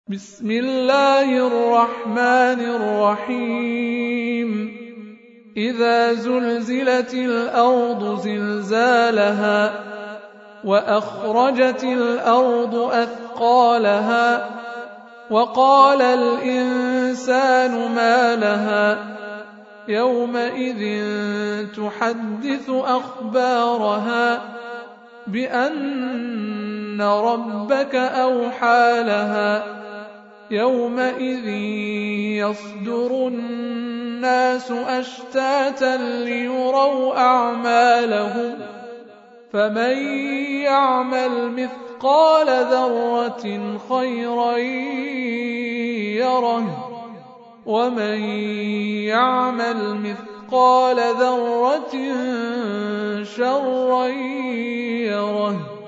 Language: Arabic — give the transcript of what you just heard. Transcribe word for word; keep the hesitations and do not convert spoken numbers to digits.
بسم الله الرحمن الرحيم إذا زلزلت الأرض زلزالها وأخرجت الأرض أثقالها وقال الإنسان ما لها يومئذ تحدث أخبارها بأن ربك أوحى لها يومئذ يصدر الناس أشتاتا ليروا أعمالهم فمن يعمل مثقال ذرة خيرا يره ومن يعمل مثقال ذرة شرا يره